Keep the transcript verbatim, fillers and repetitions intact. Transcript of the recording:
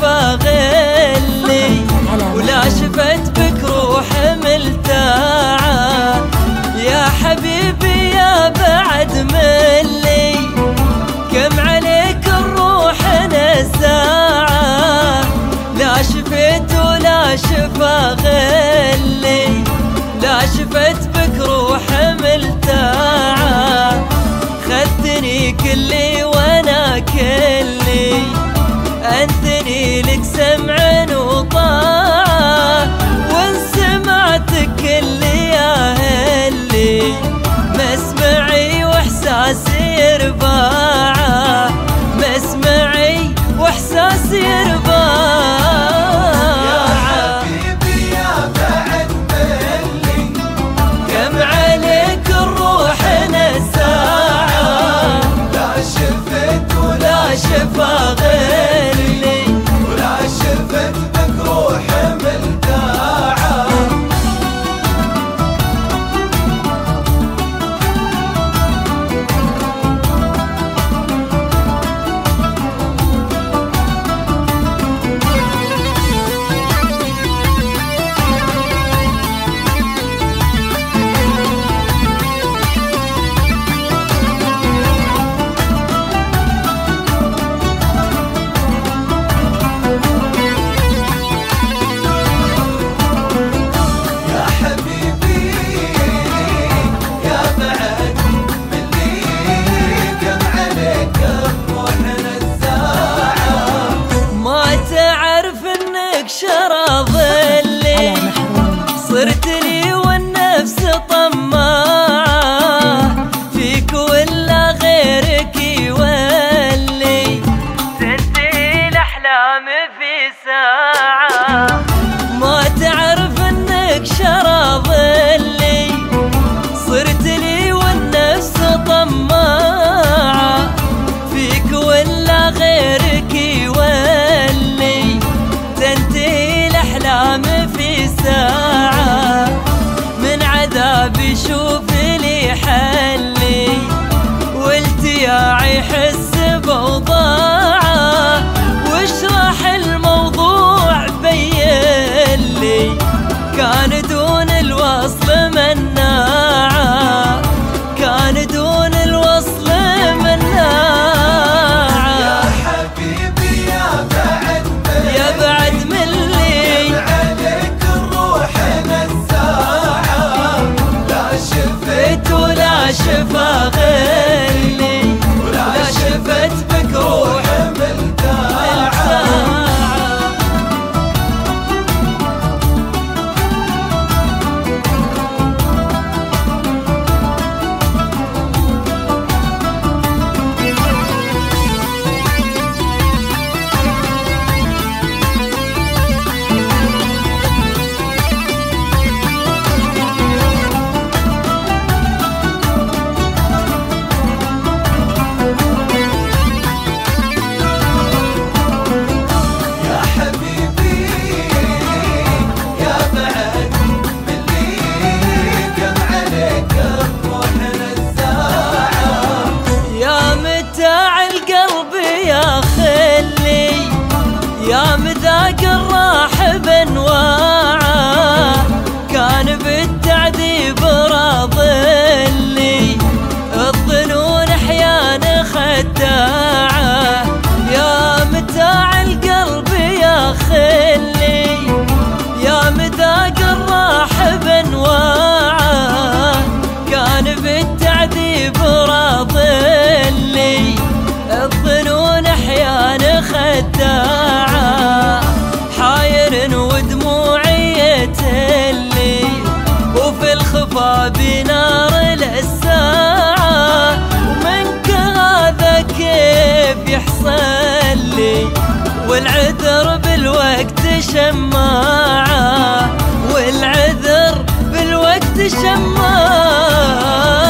شفا غلي ولا شفت بك روح ملتاعة يا حبيبي يا بعد ملي كم عليك الروح نزاعة لا شفت ولا شفا غلي لا شفت بك روح ملتاعة خذتني كلي وانا كلي انثني لك سمع وطاعة وان سمعتك كلي يا هلي مسمعي واحساسي رباعة مسمعي واحساسي رباعة يا حبيبي يا بعد ملي كم عليك الروح نزاعة لا شفت ولا شفا غلي ولا شفت بك روح ملتاعة صرت لي والنفس طماعة فيك ولا غيرك يولي تنتهي الأحلام في ساعة ما تعرف انك شراب اللي صرت لي والنفس طماعة فيك ولا غيرك يولي تنتهي الأحلام في ساعة من عذابي شوف لي حلي والتياعي حس بوضاعة واشرح الموضوع بين لي كان دون الوصل مناعة كان دون الوصل مناعة يا حبيبي يا بعد ملي يا بعد ملي كم عليك الروح نزاعة لا شفت ولا شفا غلي ولا شفت بك روح ملتاعة يا مذاق الراح بانواعه كان بالتعذيب راضلي الظنون احيانا خداعه يا متاع القلب يا خلي يا مذاق الراح بانواعه كان بالتعذيب راضلي الظنون احيانا خداعه حاير ودموعي تلي وفي الخفا بنار الساعة ومنك هذا كيف يحصل لي والعذر بالوقت شماعة والعذر بالوقت شماعة